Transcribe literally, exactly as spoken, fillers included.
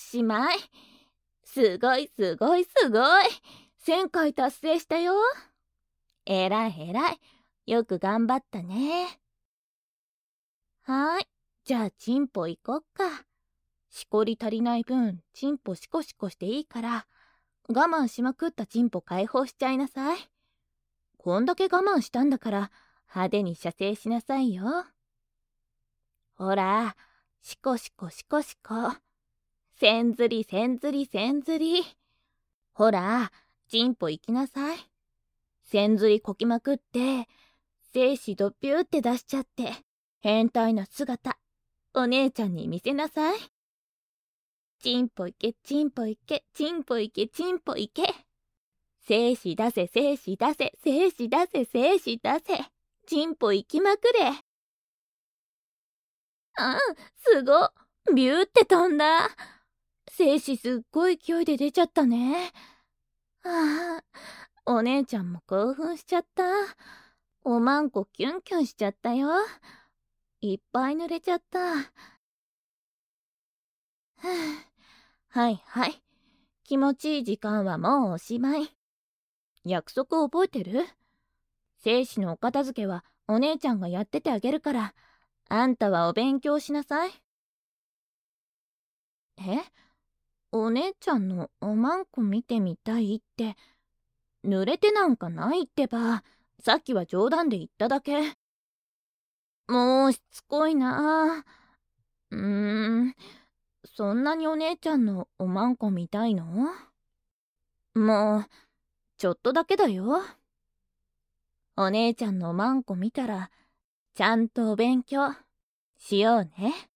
しまい。すごいすごいすごい。せんかい達成したよ。えらいえらい。よく頑張ったね。はーい。じゃあチンポ行こっか。しこり足りない分、チンポシコシコしていいから、我慢しまくったチンポ解放しちゃいなさい。こんだけ我慢したんだから、派手に射精しなさいよ。ほら、シコシコシコシコ。せんずりせんずりせんずり。ほら、チンポ行きなさい。せんずりこきまくって、精子ドピューって出しちゃって、変態な姿、お姉ちゃんに見せなさい。チンポいけ、チンポいけ、チンポいけ、チンポいけ。精子出せ、精子出せ、精子出せ、精子出せ。チンポ行きまくれ。あ、すご。ビューって飛んだ。精子すっごい勢いで出ちゃったね。ああ、お姉ちゃんも興奮しちゃった。おまんこキュンキュンしちゃったよ。いっぱい濡れちゃった。はあ、はいはい。気持ちいい時間はもうおしまい。約束覚えてる？精子のお片付けはお姉ちゃんがやっててあげるから、あんたはお勉強しなさい。え？お姉ちゃんのおまんこ見てみたいって、濡れてなんかないってば、さっきは冗談で言っただけ。もうしつこいな。うーん、そんなにお姉ちゃんのおまんこ見たいの？もう、ちょっとだけだよ。 お姉ちゃんのマンコ見たらちゃんとお勉強しようね。